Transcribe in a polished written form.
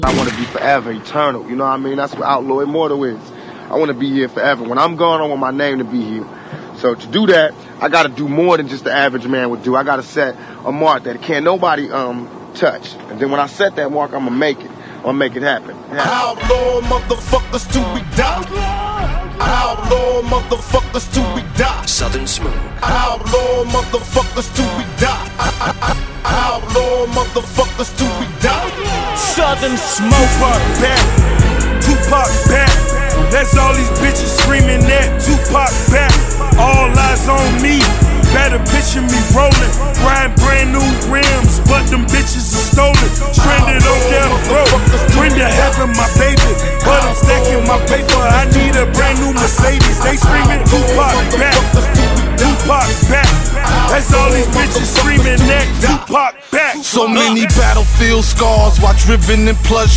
I want to be forever, eternal. You know what I mean? That's what Outlaw Immortal is. I want to be here forever. When I'm gone, I want my name to be here. So to do that, I got to do more than just the average man would do. I got to set a mark that can't nobody touch. And then when I set that mark, I'm going to make it. I'm going to make it happen. Outlaw motherfuckers till we die. Outlaw motherfuckers till we die. Southern Smoke. Outlaw motherfuckers till we die. Outlaw motherfuckers till we die. Southern Smoke. Tupac back, Tupac back. That's all these bitches screaming that Tupac back. All eyes on me. Better picture me rolling, riding brand new rims, but them bitches are stolen. Stranded on death row, bring to heaven my baby, but I'm stacking my paper. I need a brand new Mercedes. They screaming Tupac back, Tupac back. That's all these bitches screaming that Tupac back. So many battlefield scars while driven in plush